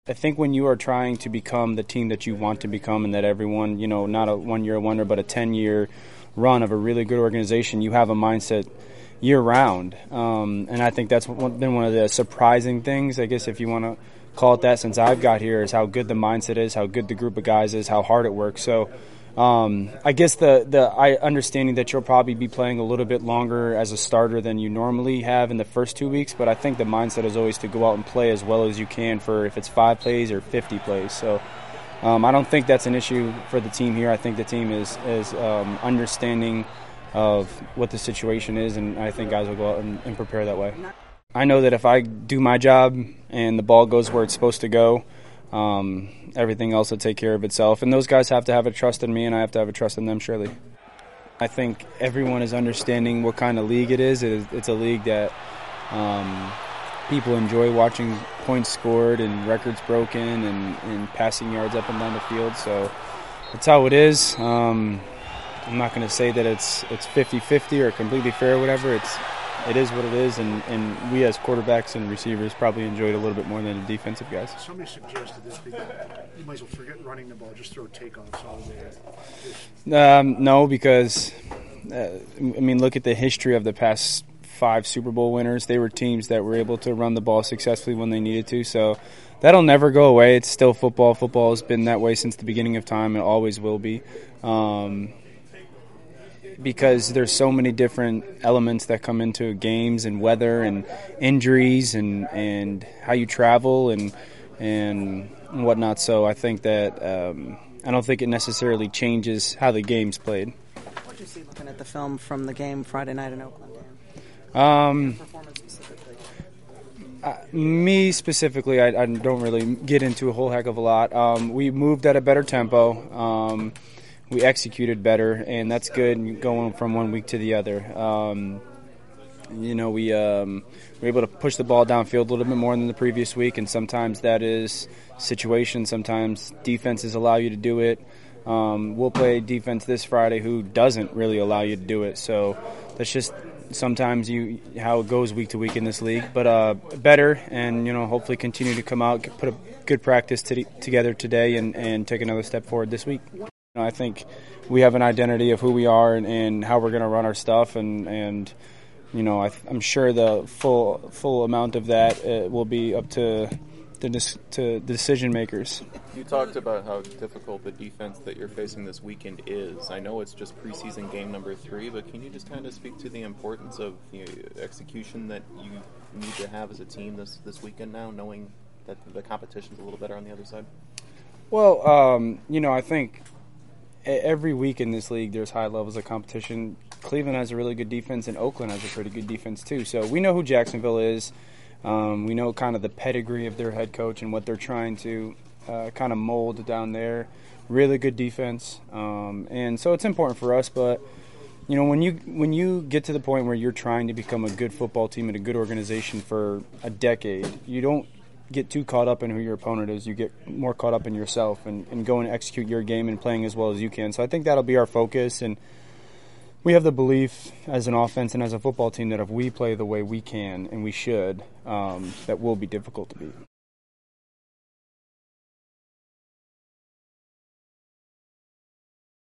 I think when you are trying to become the team that you want to become, and that everyone, not a one-year wonder, but a 10-year run of a really good organization, you have a mindset year-round. And I think that's been one of the surprising things, I guess, if you want to call it that, since I've got here, is how good the mindset is, how good the group of guys is, how hard it works. So I guess the understanding that you'll probably be playing a little bit longer as a starter than you normally have in the first 2 weeks, but I think the mindset is always to go out and play as well as you can for if it's 5 plays or 50 plays. So I don't think that's an issue for the team here. I think the team is understanding of what the situation is, and I think guys will go out and prepare that way. I know that if I do my job and the ball goes where it's supposed to go, everything else will take care of itself. And those guys have to have a trust in me, and I have to have a trust in them, surely. I think everyone is understanding what kind of league it is. It's a league that people enjoy watching points scored and records broken and passing yards up and down the field. So that's how it is. I'm not going to say that it's 50-50 or completely fair or whatever. It is what it is, and we as quarterbacks and receivers probably enjoy it a little bit more than the defensive guys. Somebody suggested this, you might as well forget running the ball, just throw takeoffs all day. No, because, look at the history of the past 5 Super Bowl winners. They were teams that were able to run the ball successfully when they needed to, so that'll never go away. It's still football. Football has been that way since the beginning of time. It always will be. Because there's so many different elements that come into games, and weather and injuries and how you travel and whatnot. So I think that I don't think it necessarily changes how the game's played. What did you see looking at the film from the game Friday night in Oakland? Performance specifically? Me specifically, I don't really get into a whole heck of a lot. We moved at a better tempo. We executed better, and that's good going from 1 week to the other. We were able to push the ball downfield a little bit more than the previous week, and sometimes that is situation. Sometimes defenses allow you to do it. We'll play defense this Friday who doesn't really allow you to do it. So that's just sometimes how it goes week to week in this league. But better, and hopefully continue to come out, put a good practice together today, and take another step forward this week. I think we have an identity of who we are and how we're going to run our stuff, and I'm sure the full amount of that will be up to the decision makers. You talked about how difficult the defense that you're facing this weekend is. I know it's just preseason game number 3, but can you just kind of speak to the importance of the execution that you need to have as a team this weekend now, knowing that the competition's a little better on the other side? Well, I think every week in this league there's high levels of competition. Cleveland has a really good defense, and Oakland has a pretty good defense too. So we know who Jacksonville is. We know kind of the pedigree of their head coach and what they're trying to kind of mold down there. Really good defense. And so it's important for us. But, when you get to the point where you're trying to become a good football team and a good organization for a decade, you don't get too caught up in who your opponent is. You get more caught up in yourself and go and execute your game and playing as well as you can. So I think that'll be our focus, and we have the belief as an offense and as a football team that if we play the way we can and we should, that will be difficult to beat.